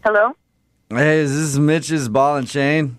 Hello? Hey, is this Mitch's Ball and Chain?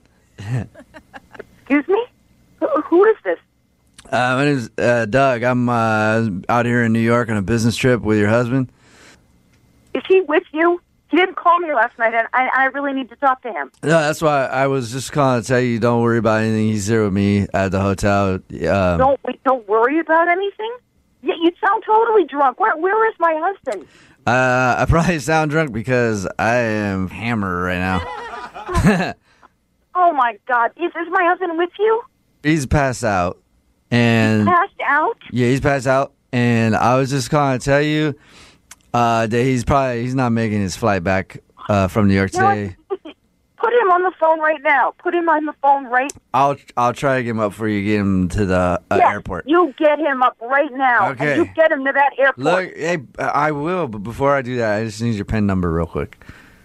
Excuse me? Who is this? My name's Doug. I'm out here in New York on a business trip with your husband. Is he with you? He didn't call me last night, and I really need to talk to him. No, that's why I was just calling to tell you don't worry about anything. He's here with me at the hotel. Don't worry about anything? You sound totally drunk. Where is my husband? I probably sound drunk because I am hammered right now. Oh, my God. Is my husband with you? He's passed out. And Passed out? yeah, he's passed out. And I was just calling to tell you that he's not making his flight back from New York today. Put him on the phone right now. Put him on the phone right. I'll try to get him up for you. Get him to the airport. You get him up right now. Okay. And you get him to that airport. Look, hey, I will, but before I do that, I just need your PIN number real quick.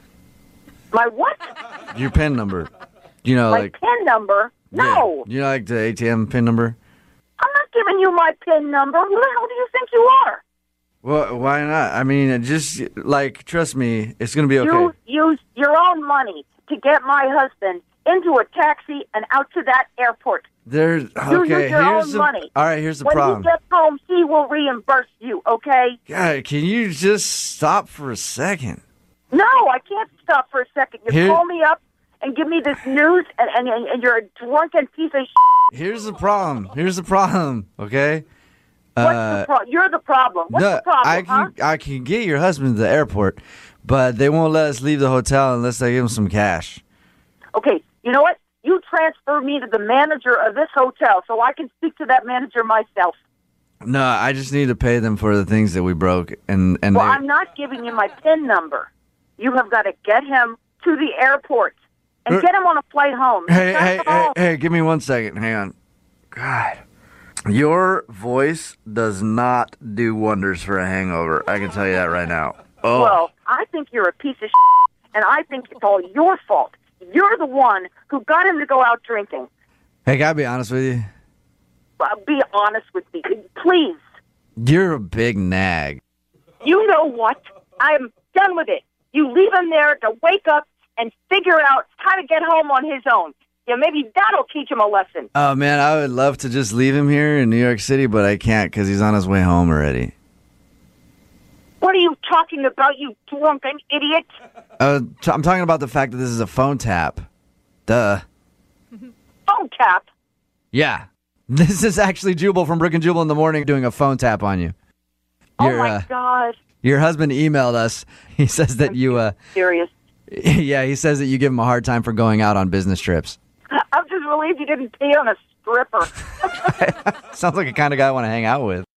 My what? Your PIN number. You know, My like PIN number? No. Yeah. You know, like the ATM PIN number. I'm not giving you my PIN number. Who the hell do you think you are? Well, why not? I mean, just like trust me, it's gonna be okay. You used your own money to get my husband into a taxi and out to that airport. There's You okay. use your own money. All right, here's the When problem. he gets home, he will reimburse you, okay? God, can you just stop for a second? No, I can't stop for a second. You Here- call me up and give me this news, and you're a drunken piece of shit. Here's the problem. Okay. What's the problem? You're the problem. What's the problem, I can get your husband to the airport, but they won't let us leave the hotel unless I give him some cash. Okay, you know what? You transfer me to the manager of this hotel so I can speak to that manager myself. No, I just need to pay them for the things that we broke, and Well, I'm not giving you my PIN number. You have got to get him to the airport and get him on a flight home. Hey, give me 1 second. Hang on. God. Your voice does not do wonders for a hangover. I can tell you that right now. Oh. Well, I think you're a piece of and I think it's all your fault. You're the one who got him to go out drinking. Hey, can I be honest with you? Be honest with me, please. You're a big nag. You know what? I'm done with it. You leave him there to wake up and figure out how to get home on his own. Yeah, maybe that'll teach him a lesson. Oh, man, I would love to just leave him here in New York City, but I can't because he's on his way home already. What are you talking about, you drunken idiot? I'm talking about the fact that this is a phone tap. Duh. Phone tap? Yeah. This is actually Jubal from Brick and Jubal in the Morning doing a phone tap on you. Oh, my God. Your husband emailed us. He says that you... Serious? Yeah, he says that you give him a hard time for going out on business trips. I'm just relieved you didn't pee on a stripper. Sounds like a kind of guy I want to hang out with.